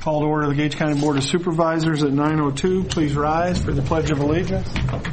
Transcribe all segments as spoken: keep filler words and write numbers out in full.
Call to order the Gates County Board of Supervisors at nine oh two. Please rise for the Pledge of Allegiance.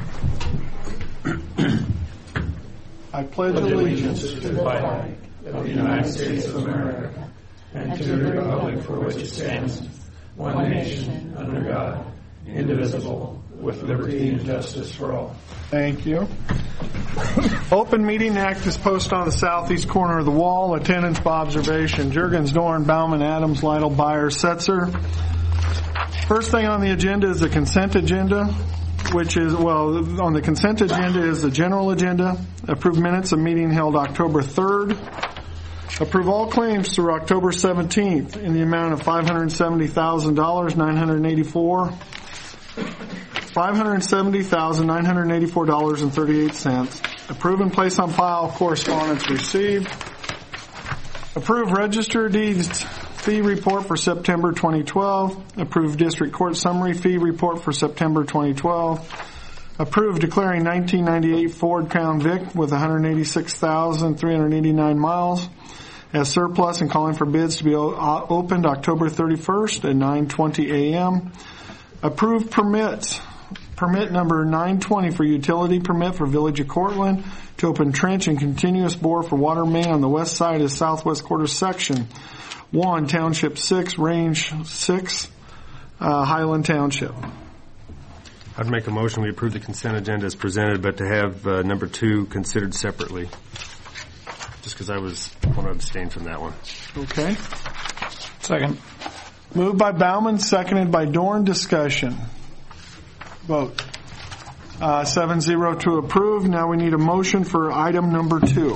I pledge allegiance to the flag of the United States of America and to the republic for which it stands, one nation, under God, indivisible, with liberty and justice for all. Thank you. Open Meeting Act is posted on the southeast corner of the wall. Attendance by observation. Juergens, Dorn, Bauman, Adams, Lytle, Byers, Setzer. First thing on the agenda is the consent agenda, which is, well, on the consent agenda is the general agenda. Approve minutes of meeting held October third. Approve all claims through October seventeenth in the amount of five hundred seventy thousand nine hundred eighty-four dollars. five hundred seventy thousand nine hundred eighty-four dollars and thirty-eight cents. Approve and place on file correspondence received. Approve register deeds fee report for September twenty twelve. Approve district court summary fee report for September twenty twelve. Approve declaring nineteen ninety-eight Ford Crown Vic with one hundred eighty-six thousand three hundred eighty-nine miles as surplus and calling for bids to be o- opened October thirty-first at nine twenty a.m. Approve permits. Permit number nine twenty for utility permit for Village of Cortland to open trench and continuous bore for water main on the west side of southwest quarter section one, Township six, Range six, uh, Highland Township. I'd make a motion we approve the consent agenda as presented, but to have uh, number two considered separately. Just because I was want to abstain from that one. Okay. Second. Moved by Bauman, seconded by Dorn. Discussion. Vote. Uh, seven zero to approve. Now we need a motion for item number two.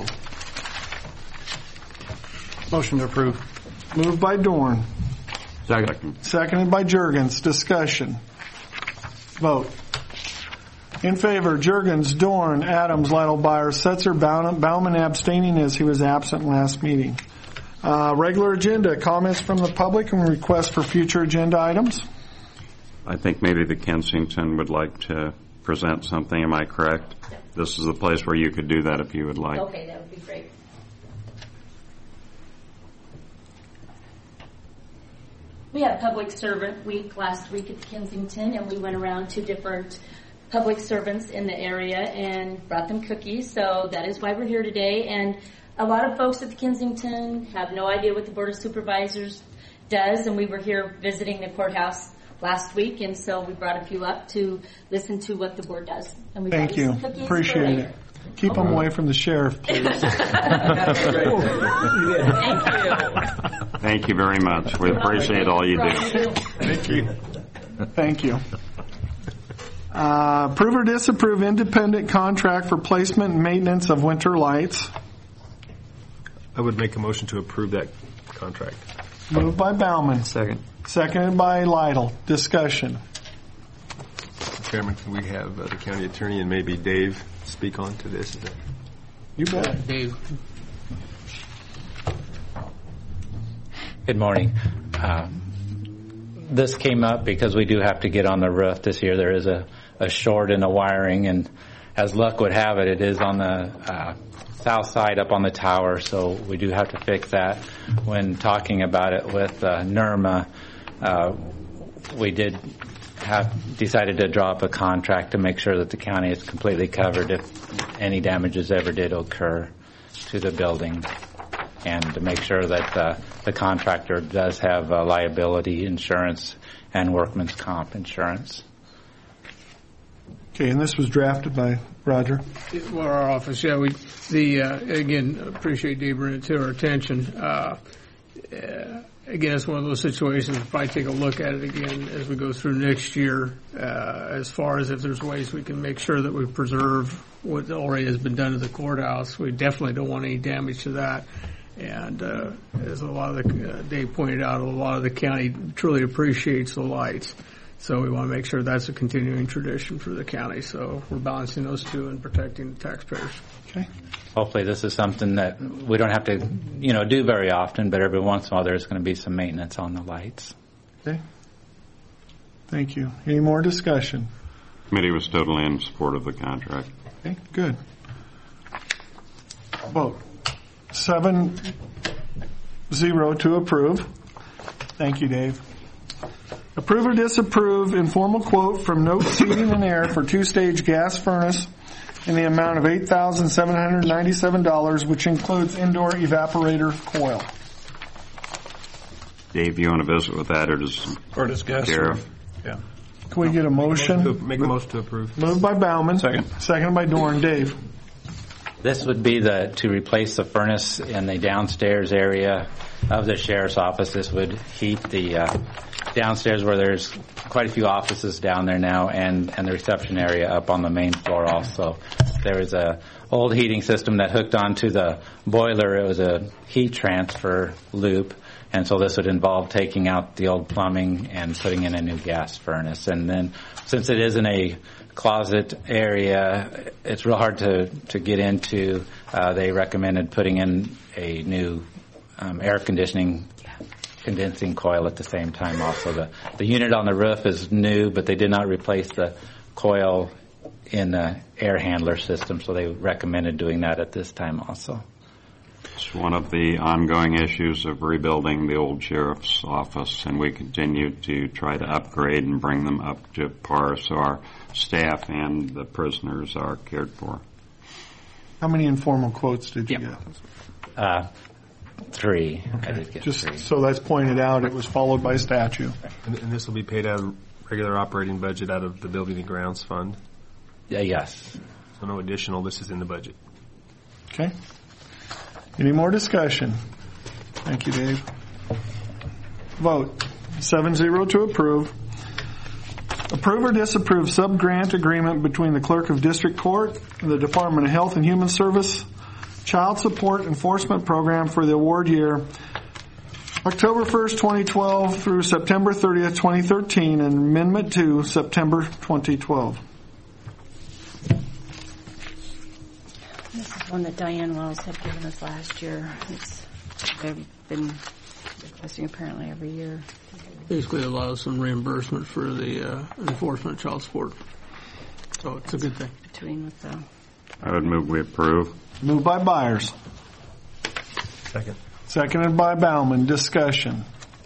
Motion to approve. Moved by Dorn. Second. Seconded by Juergens. Discussion. Vote. In favor, Juergens, Dorn, Adams, Lytle, Byers, Setzer, Bauman abstaining as he was absent last meeting. Uh, regular agenda, comments from the public and requests for future agenda items. I think maybe the Kensington would like to present something. Am I correct? Yep. This is the place where you could do that if you would like. Okay, that would be great. We had Public Servant Week last week at Kensington, and we went around to different public servants in the area and brought them cookies. So that is why we're here today. And a lot of folks at the Kensington have no idea what the Board of Supervisors does, and we were here visiting the courthouse last week, and so we brought a few up to listen to what the board does. And we Thank you. Appreciate it. Keep them away from the sheriff, please. Thank you. Thank you very much. We appreciate all you do. Thank you. Thank you. Uh, approve or disapprove independent contract for placement and maintenance of winter lights. I would make a motion to approve that contract. Moved by Bauman. Second. Seconded by Lytle. Discussion. Mister Chairman, can we have uh, the county attorney and maybe Dave speak on to this? Is that... You bet. Dave. Good morning. Um, this came up because we do have to get on the roof this year. There is a, a short in the wiring, and as luck would have it, it is on the uh, south side up on the tower, so we do have to fix that. When talking about it with uh, NERMA, uh, we did have decided to draw up a contract to make sure that the county is completely covered if any damages ever did occur to the building, and to make sure that uh, the contractor does have uh, liability insurance and workman's comp insurance. Okay, and this was drafted by Roger. Well, our office, yeah. We, the uh, again, appreciate Dave bringing it to our attention. Uh, uh, again, it's one of those situations. We'll probably take a look at it again as we go through next year, uh, as far as if there's ways we can make sure that we preserve what already has been done to the courthouse. We definitely don't want any damage to that. And uh, as a lot of the uh, Dave pointed out, a lot of the county truly appreciates the lights. So we want to make sure that's a continuing tradition for the county. So we're balancing those two and protecting the taxpayers. Okay. Hopefully this is something that we don't have to, you know, do very often, but every once in a while there's going to be some maintenance on the lights. Okay. Thank you. Any more discussion? Committee was totally in support of the contract. Okay, good. Vote. Seven zero to approve. Thank you, Dave. Approve or disapprove informal quote from Notes Heating and Air for two-stage gas furnace in the amount of eight thousand seven hundred ninety-seven dollars, which includes indoor evaporator coil. Dave, you want to visit with that, or does Or discuss. Sheriff? Yeah. Can we get a motion? Make a motion to approve. Moved by Bauman. Second. Seconded by Dorn. Dave. This would be the to replace the furnace in the downstairs area of the sheriff's office. This would heat the uh, downstairs where there's quite a few offices down there now, and, and the reception area up on the main floor also. There was a old heating system that hooked onto the boiler. It was a heat transfer loop, and so this would involve taking out the old plumbing and putting in a new gas furnace. And then since it is in a closet area, it's real hard to, to get into. Uh, they recommended putting in a new um, air conditioning condensing coil at the same time also. The, the unit on the roof is new, but they did not replace the coil in the air handler system, so they recommended doing that at this time also. It's one of the ongoing issues of rebuilding the old sheriff's office, and we continue to try to upgrade and bring them up to par so our staff and the prisoners are cared for. How many informal quotes did you Yeah. get? Uh, three. I did get Just three. so that's pointed out, it was followed by statute. And, and this will be paid out of regular operating budget out of the Building and Grounds Fund. Yeah, yes. So no additional. This is in the budget. Okay. Any more discussion? Thank you, Dave. Vote. Seven zero to approve. Approve or disapprove sub-grant agreement between the Clerk of District Court and the Department of Health and Human Service Child Support Enforcement Program for the award year October first, twenty twelve through September thirtieth, twenty thirteen, and Amendment two, September twenty twelve. This is one that Diane Wells had given us last year. It's, they've been requesting apparently every year. Basically allows some reimbursement for the uh, enforcement of child support. So it's a good thing. Between with the I would move we approve. Moved by Byers. Second. Seconded by Bauman. Discussion.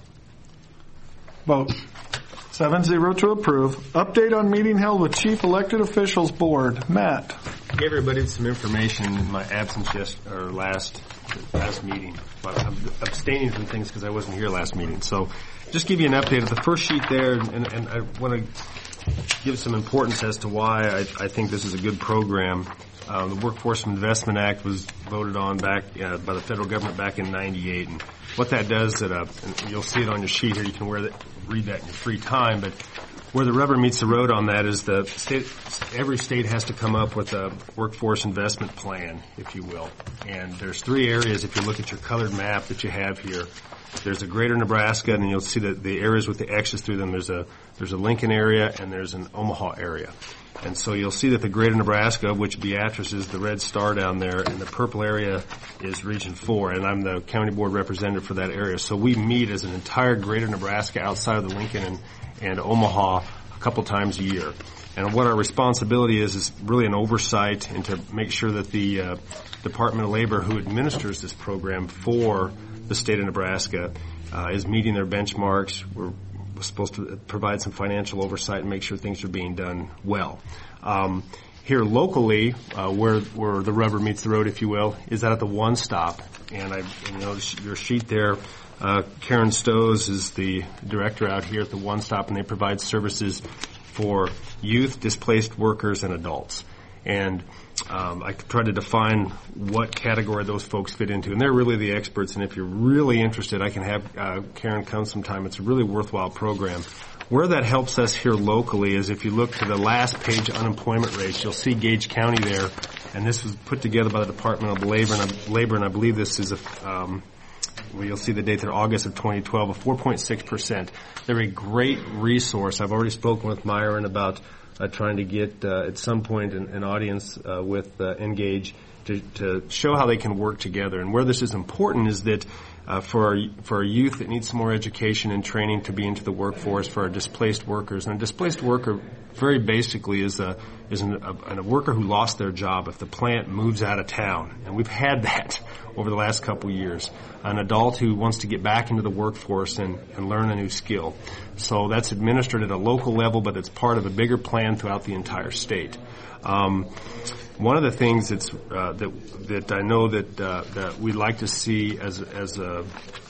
Vote. Seven zero to approve. Update on meeting held with Chief Elected Officials Board. Matt. I gave everybody some information in my absence yes, or last last meeting. But I'm abstaining from things because I wasn't here last meeting. So just give you an update of the first sheet there, and, and I want to give some importance as to why I, I think this is a good program. Uh, the Workforce Investment Act was voted on back uh, by the federal government back in ninety-eight, and what that does, that uh, and you'll see it on your sheet here. You can wear that, read that in your free time, but where the rubber meets the road on that is the state, every state has to come up with a workforce investment plan, if you will. And there's three areas, if you look at your colored map that you have here. There's a greater Nebraska, and you'll see that the areas with the X's through them, there's a there's a Lincoln area and there's an Omaha area. And so you'll see that the greater Nebraska, which Beatrice is the red star down there, and the purple area is Region four, and I'm the county board representative for that area. So we meet as an entire greater Nebraska outside of the Lincoln and, and Omaha a couple times a year. And what our responsibility is is really an oversight and to make sure that the uh, Department of Labor, who administers this program for the state of Nebraska, uh, is meeting their benchmarks. We're supposed to provide some financial oversight and make sure things are being done well. Um, here locally, uh, where where the rubber meets the road, if you will, is out at the One Stop. And I you know your sheet there. Uh, Karen Stows is the director out here at the One Stop, and they provide services for youth, displaced workers, and adults. And um, I tried to define what category those folks fit into, and they're really the experts. And if you're really interested, I can have uh, Karen come sometime. It's a really worthwhile program. Where that helps us here locally is if you look to the last page, unemployment rates, you'll see Gage County there, and this was put together by the Department of Labor, and I, Labor, and I believe this is a um, well, you'll see the date there, August of twenty twelve, of four point six percent. They're a great resource. I've already spoken with Myron about uh, trying to get uh, at some point an, an audience uh, with uh, Engage to, to show how they can work together. And where this is important is that uh, for our, for our youth that need some more education and training to be into the workforce, for our displaced workers. And a displaced worker, very basically, is a is an, a, a worker who lost their job if the plant moves out of town. And we've had that over the last couple of years. An adult who wants to get back into the workforce and, and learn a new skill. So that's administered at a local level, but it's part of a bigger plan throughout the entire state. Um, one of the things that's uh, that that I know that uh, that we'd like to see as as a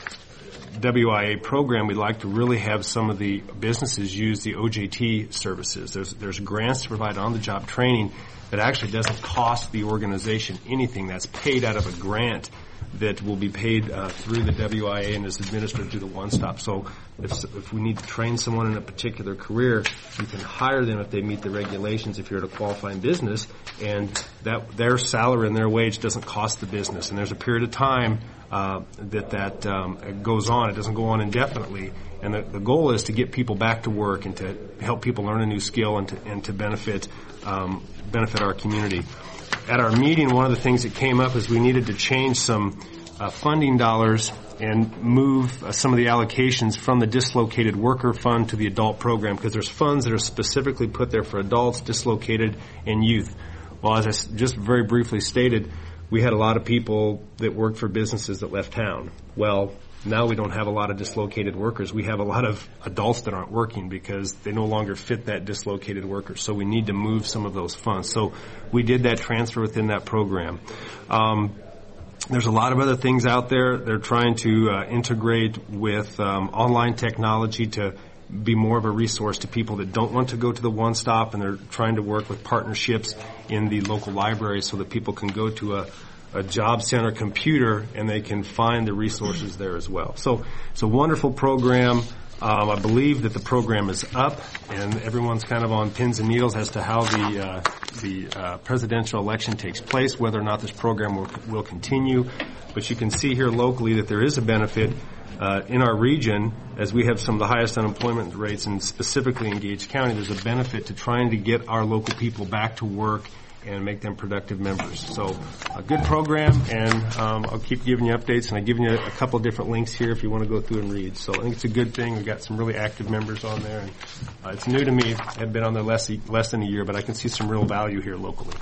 W I A program, we'd like to really have some of the businesses use the O J T services. There's there's grants to provide on-the-job training that actually doesn't cost the organization anything. That's paid out of a grant that will be paid uh, through the W I A and is administered through the One Stop. So if, if we need to train someone in a particular career, you can hire them if they meet the regulations if you're at a qualifying business, and that their salary and their wage doesn't cost the business. And there's a period of time uh, that that um, goes on. It doesn't go on indefinitely. And the, the goal is to get people back to work and to help people learn a new skill and to, and to benefit um, benefit our community. At our meeting, one of the things that came up is we needed to change some uh, funding dollars and move uh, some of the allocations from the dislocated worker fund to the adult program, because there's funds that are specifically put there for adults, dislocated, and youth. Well, as I s- just very briefly stated, we had a lot of people that worked for businesses that left town. Well, now we don't have a lot of dislocated workers. We have a lot of adults that aren't working because they no longer fit that dislocated worker. So we need to move some of those funds. So we did that transfer within that program. Um, there's a lot of other things out there. They're trying to uh, integrate with um, online technology to be more of a resource to people that don't want to go to the One Stop, and they're trying to work with partnerships in the local libraries so that people can go to a a job center computer and they can find the resources there as well. So it's a wonderful program. Um, I believe that the program is up, and everyone's kind of on pins and needles as to how the uh, the uh, presidential election takes place, whether or not this program will, will continue. But you can see here locally that there is a benefit uh, in our region, as we have some of the highest unemployment rates, and specifically in Gage County, there's a benefit to trying to get our local people back to work and make them productive members. So a good program, and um, I'll keep giving you updates, and I've given you a couple of different links here if you want to go through and read. So I think it's a good thing. We've got some really active members on there, and uh, it's new to me. I've been on there less, less than a year, but I can see some real value here locally.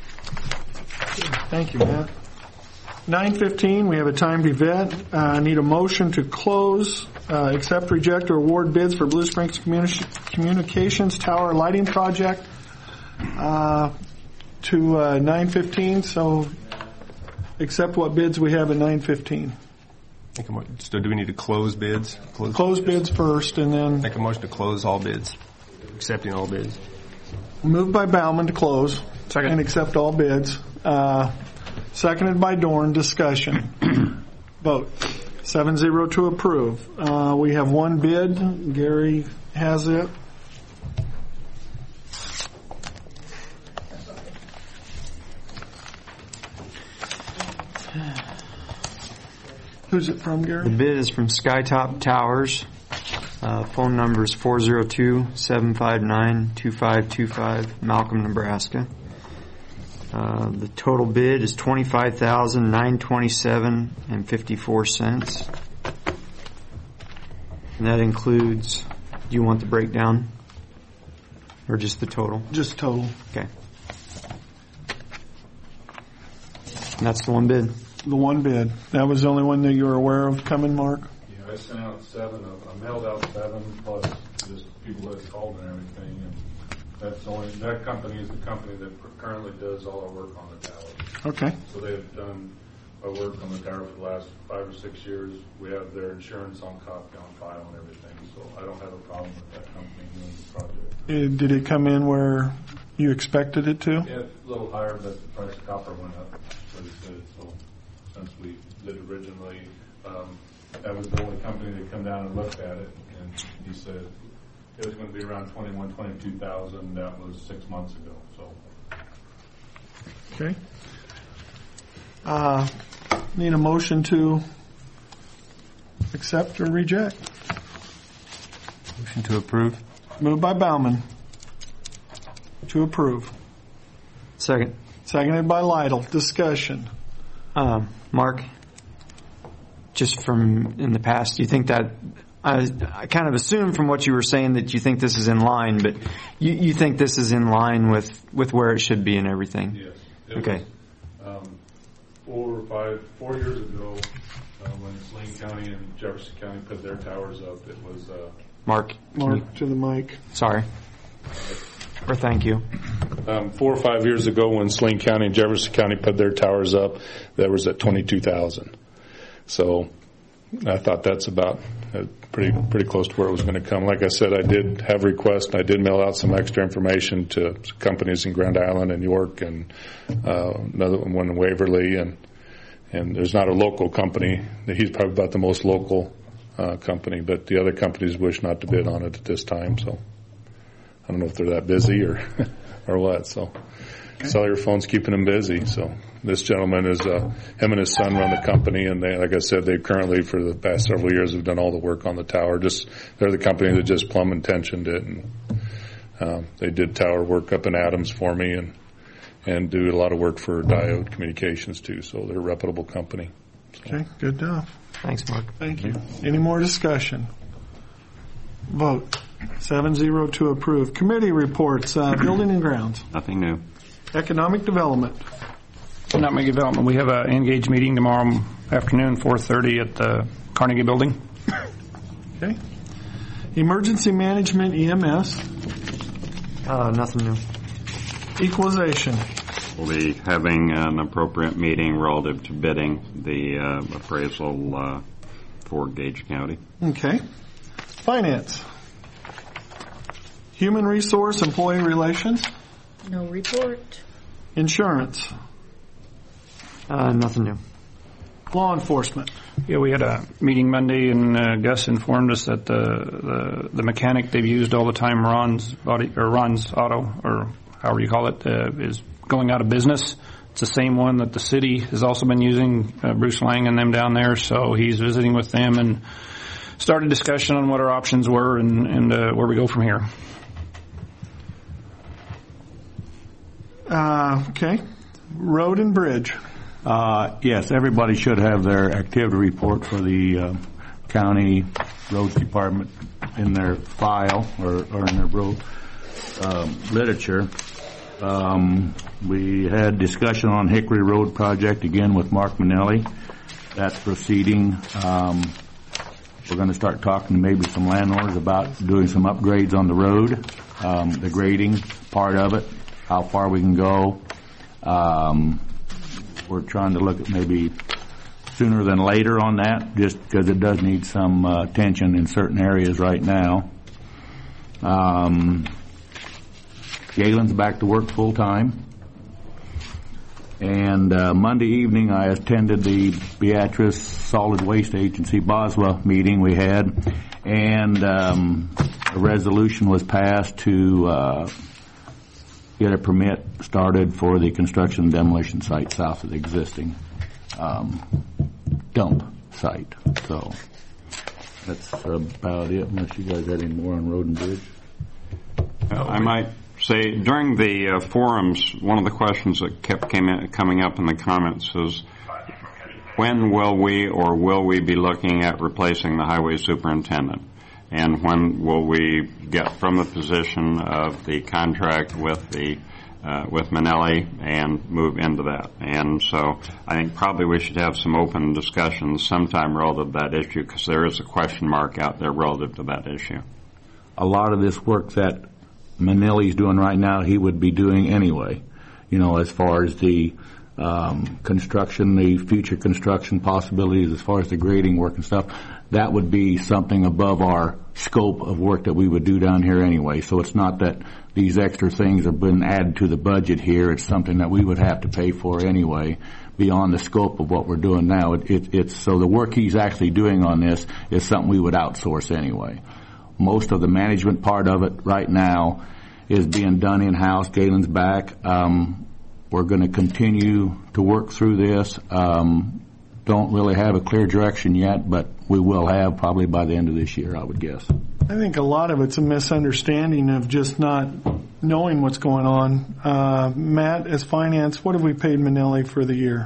Thank you, Matt. nine fifteen, we have a timed event. I uh, need a motion to close, uh, accept, reject, or award bids for Blue Springs Communi- Communications Tower Lighting Project. Uh, to uh, nine fifteen, so accept what bids we have at nine fifteen. So do we need to close bids? Close, close bids first, and then... Make a motion to close all bids, accepting all bids. Moved by Bauman to close. Second. And accept all bids. Uh, seconded by Dorn. Discussion. Vote. seven zero to approve. Uh, we have one bid. Gary has it. Who's it from, Gary? The bid is from Skytop Towers. Uh, phone number is four zero two, seven five nine, two five two five, Malcolm, Nebraska. Uh, the total bid is twenty-five thousand nine hundred twenty-seven dollars and fifty-four cents. And that includes, do you want the breakdown? Or just the total? Just total. Okay. And that's the one bid. The one bid. That was the only one that you were aware of coming, Mark? Yeah, I sent out seven of I mailed out seven, plus just people that called and everything. And that's the only, that company is the company that currently does all our work on the tower. Okay. So they've done our work on the tower for the last five or six years. We have their insurance on copy, on file and everything. So I don't have a problem with that company doing the project. Uh, did it come in where you expected it to? Yeah, it's a little higher, but the price of copper went up pretty good. So since we did originally, um, that was the only company that come down and looked at it, and he said it was going to be around twenty-one, twenty-two thousand. That was six months ago. So okay. Uh, need a motion to accept or reject. Motion to approve. Moved by Bauman. To approve. Second. Seconded by Lytle. Discussion. Um, Mark, just from in the past, do you think that, I, I kind of assumed from what you were saying that you think this is in line, but you, you think this is in line with, with where it should be and everything? Yes. It Okay. Was, um, four or five, four years ago, uh, when Saline County and Jefferson County put their towers up, it was, uh, Mark. Mark, you, to the mic. Sorry. Or thank you. Um, four or five years ago, when Saline County and Jefferson County put their towers up, that was at twenty-two thousand. So I thought that's about uh, pretty pretty close to where it was going to come. Like I said, I did have requests, and I did mail out some extra information to companies in Grand Island and York, and uh, another one in Waverly, and and there's not a local company. He's probably about the most local uh, company, but the other companies wish not to bid on it at this time. So I don't know if they're that busy or or what. So okay. Cellular phone's keeping them busy. So this gentleman is uh, him and his son run the company, and they, like I said, they currently for the past several years have done all the work on the tower. Just they're the company that just plumb and tensioned it, and um, they did tower work up in Adams for me, and and do a lot of work for Diode Communications too. So they're a reputable company. So. Okay, good enough. Thanks, Mark. Thank you. Any more discussion? Vote. Seven zero to approve. Committee reports, uh, building and grounds. Nothing new. Economic development. Economic Development, we have an engaged meeting tomorrow afternoon, four thirty at the Carnegie Building. Okay. Emergency management, E M S. Uh, nothing new. Equalization. We'll be having an appropriate meeting relative to bidding the uh, appraisal uh, for Gage County. Okay. Finance. Human resource, employee relations. No report. Insurance. Uh, nothing new. Law enforcement. Yeah, we had a meeting Monday, and uh, Gus informed us that the, the the mechanic they've used all the time, Ron's body or Ron's Auto, or however you call it, uh, is going out of business. It's the same one that the city has also been using, uh, Bruce Lang and them down there. So he's visiting with them and started a discussion on what our options were and, and uh, where we go from here. Uh, okay. Road and bridge. Uh, yes, everybody should have their activity report for the uh, county roads department in their file or, or in their road um, literature. Um, we had discussion on Hickory Road project again with Mark Manelli. That's proceeding. Um, we're going to start talking to maybe some landowners about doing some upgrades on the road, um, the grading part of it, how far we can go. Um, we're trying to look at maybe sooner than later on that, just because it does need some uh, attention in certain areas right now. Um, Galen's back to work full time. And uh, Monday evening I attended the Beatrice Solid Waste Agency B O S W A meeting we had, and um, a resolution was passed to uh, get a permit started for the construction and demolition site south of the existing um, dump site. So that's about it, unless you guys had any more on road and bridge. Uh, I might say during the uh, forums, one of the questions that kept came in, coming up in the comments is, when will we or will we be looking at replacing the highway superintendent? And when will we get from the position of the contract with the uh, with Manelli and move into that? And so I think probably we should have some open discussions sometime relative to that issue, because there is a question mark out there relative to that issue. A lot of this work that Manelli's doing right now, he would be doing anyway, you know, as far as the um, construction, the future construction possibilities, as far as the grading work and stuff. That would be something above our scope of work that we would do down here anyway. So it's not that these extra things have been added to the budget here. It's something that we would have to pay for anyway, beyond the scope of what we're doing now. It, it, it's so the work he's actually doing on this is something we would outsource anyway. Most of the management part of it right now is being done in-house. Galen's back. Um, we're going to continue to work through this. Um, don't really have a clear direction yet, but we will have probably by the end of this year, I would guess. I think a lot of it's a misunderstanding of just not knowing what's going on. Uh, Matt, as finance, what have we paid Manelli for the year?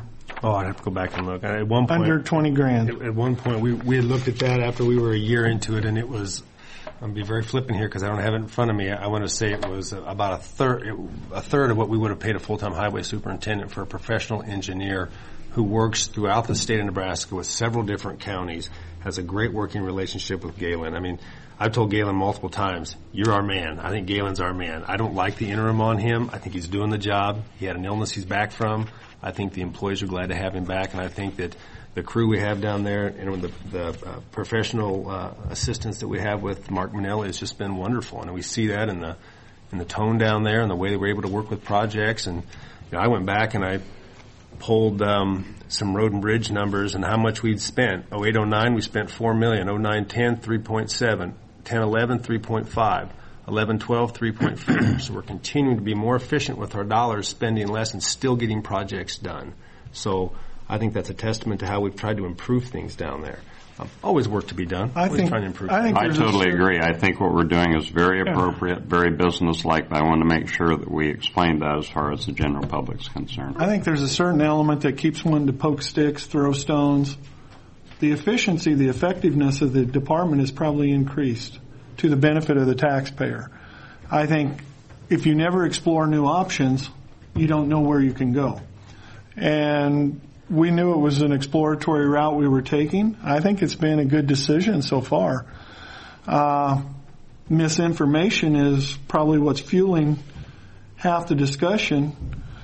Oh, I'd have to go back and look. At one point, Under twenty grand. At, at one point, we we had looked at that after we were a year into it, and it was. I'm gonna be very flippant here because I don't have it in front of me. I, I want to say it was about a third, a third of what we would have paid a full-time highway superintendent for a professional engineer who works throughout the state of Nebraska with several different counties, has a great working relationship with Galen. I mean, I've told Galen multiple times, you're our man. I think Galen's our man. I don't like the interim on him. I think he's doing the job. He had an illness he's back from. I think the employees are glad to have him back, and I think that the crew we have down there and the, the uh, professional uh, assistance that we have with Mark Manelli has just been wonderful. And we see that in the in the tone down there and the way that we're able to work with projects. And you know, I went back and I pulled um, some road and bridge numbers and how much we'd spent. oh eight oh nine we spent four million dollars. oh nine ten three point seven. ten eleven three point five. eleven twelve three point four. So we're continuing to be more efficient with our dollars, spending less and still getting projects done. So I think that's a testament to how we've tried to improve things down there. Um, always work to be done. I always think, trying to improve I, think I totally agree. I think what we're doing is very appropriate, yeah. very business-like, but I want to make sure that we explain that as far as the general public's concerned. I think there's a certain element that keeps one to poke sticks, throw stones. The efficiency, the effectiveness of the department is probably increased to the benefit of the taxpayer. I think if you never explore new options, you don't know where you can go. And we knew it was an exploratory route we were taking. I think it's been a good decision so far. Uh, misinformation is probably what's fueling half the discussion.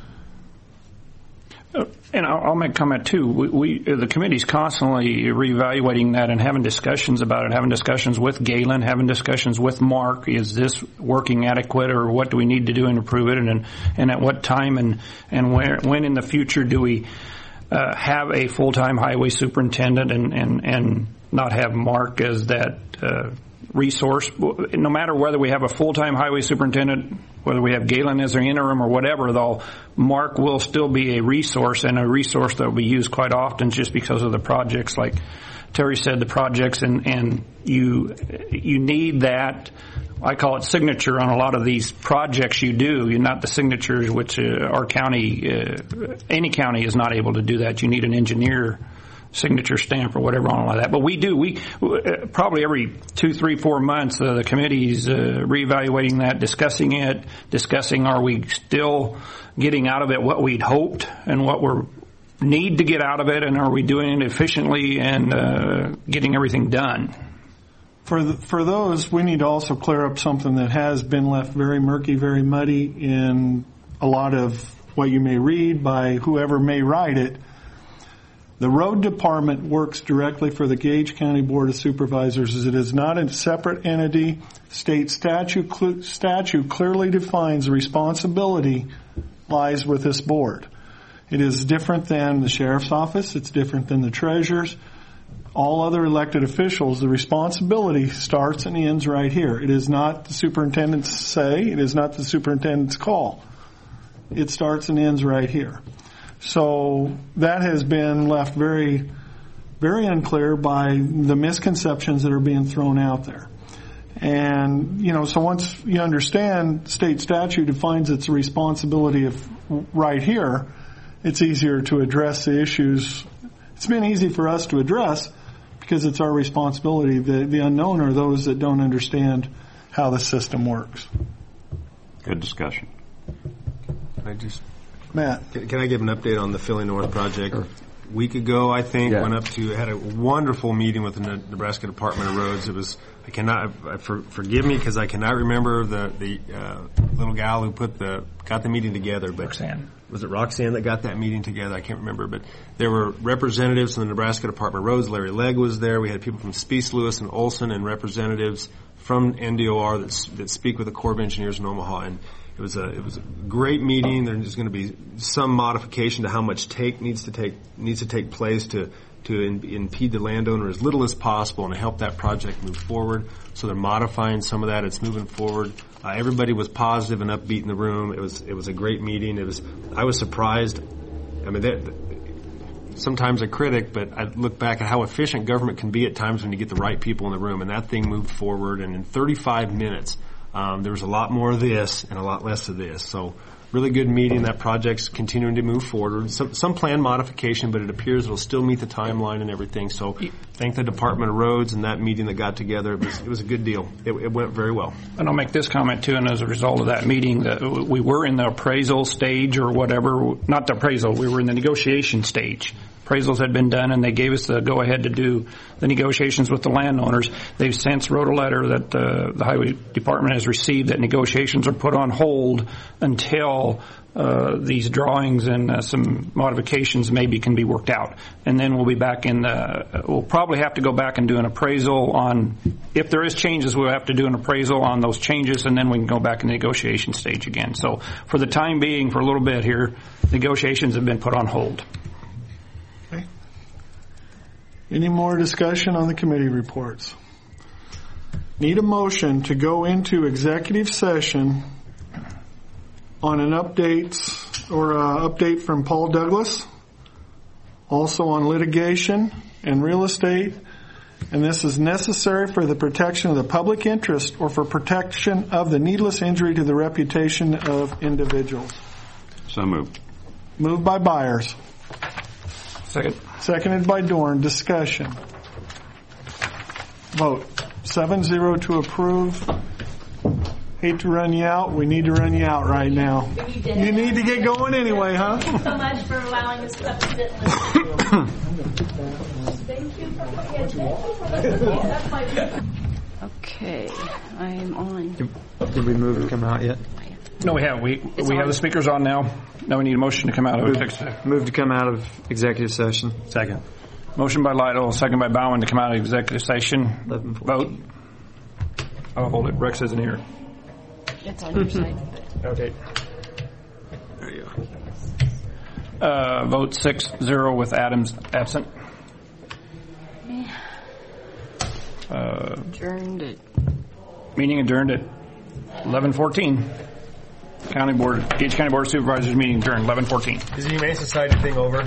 And I'll make a comment too. We, we the committee's constantly reevaluating that and having discussions about it, having discussions with Galen, having discussions with Mark. Is this working adequate, or what do we need to do and improve it, and and at what time and and where when in the future do we uh, have a full-time highway superintendent and and and not have Mark as that uh, resource? No matter whether we have a full-time highway superintendent, whether we have Galen as our interim or whatever, though, Mark will still be a resource, and a resource that will be used quite often just because of the projects, like Terry said, the projects, and, and you you need that, I call it signature on a lot of these projects you do. You're not the signatures, which uh, our county, uh, any county is not able to do that. You need an engineer signature stamp or whatever on all of that. But we do. We uh, probably every two, three, four months, uh, the committee's uh, reevaluating that, discussing it, discussing are we still getting out of it what we'd hoped and what we need to get out of it, and are we doing it efficiently and uh, getting everything done. For the, for those, we need to also clear up something that has been left very murky, very muddy in a lot of what you may read by whoever may write it. The road department works directly for the Gage County Board of Supervisors. It is not a separate entity. State statute, cl- statute clearly defines the responsibility lies with this board. It is different than the sheriff's office. It's different than the treasurer's. All other elected officials, the responsibility starts and ends right here. It is not the superintendent's say. It is not the superintendent's call. It starts and ends right here. So that has been left very, very unclear by the misconceptions that are being thrown out there. And, you know, so once you understand state statute defines its responsibility of right here, it's easier to address the issues. It's been easy for us to address because it's our responsibility. The, the unknown are those that don't understand how the system works. Good discussion. I just Matt. Can, can I give an update on the Philly North project? Sure. A week ago, I think, yeah. went up to, had a wonderful meeting with the Nebraska Department of Roads. It was, I cannot, I, for, forgive me because I cannot remember the, the, uh, little gal who put the, got the meeting together, but. Roxanne. Was it Roxanne that got that meeting together? I can't remember, but there were representatives from the Nebraska Department of Roads. Larry Legg was there. We had people from Speece, Lewis, and Olson, and representatives from N D O R that, that speak with the Corps of Engineers in Omaha. And it was a it was a great meeting. There's going to be some modification to how much take needs to take needs to take place to to in, impede the landowner as little as possible and to help that project move forward. So they're modifying some of that. It's moving forward. Uh, everybody was positive and upbeat in the room. It was it was a great meeting. It was I was surprised. I mean, they, sometimes a critic, but I look back at how efficient government can be at times when you get the right people in the room. And that thing moved forward. And in thirty-five minutes, um, there was a lot more of this and a lot less of this. So really good meeting. That project's continuing to move forward. Some, some plan modification, but it appears it'll still meet the timeline and everything. So thank the Department of Roads and that meeting that got together. It was, it was a good deal. It, it went very well. And I'll make this comment too, and as a result of that meeting, that we were in the appraisal stage or whatever, not the appraisal, we were in the negotiation stage. Appraisals had been done, and they gave us the go-ahead to do the negotiations with the landowners. They've since wrote a letter that uh, the Highway Department has received that negotiations are put on hold until uh, these drawings and uh, some modifications maybe can be worked out. And then we'll be back in the, we'll probably have to go back and do an appraisal on, if there is changes, we'll have to do an appraisal on those changes, and then we can go back in the negotiation stage again. So for the time being, for a little bit here, negotiations have been put on hold. Any more discussion on the committee reports? Need a motion to go into executive session on an update or uh, update from Paul Douglas, also on litigation and real estate, and this is necessary for the protection of the public interest or for protection of the needless injury to the reputation of individuals. So moved. Moved by Byers. Second. Seconded by Dorn. Discussion. Vote. seven zero to approve. Hate to run you out. We need to run you out right now. You need to get going anyway, huh? Thank you so much for allowing us to sit and listen. Thank you for listening. Okay, I am on. Did, did we move to come out yet? No, we have. We we have the speakers on now. Now we need a motion to come out of Move, executive. move to come out of executive session. Second. Motion by Lytle, second by Bowen to come out of executive session. Vote. I'll hold it. Rex isn't here. It's on your side. Okay. There you go. Uh, vote six zero with Adams absent. Uh, Adjourned at meeting adjourned at eleven fourteen. County Board, Gage County Board of Supervisors meeting adjourned eleven fourteen. Is the Humane Society thing over?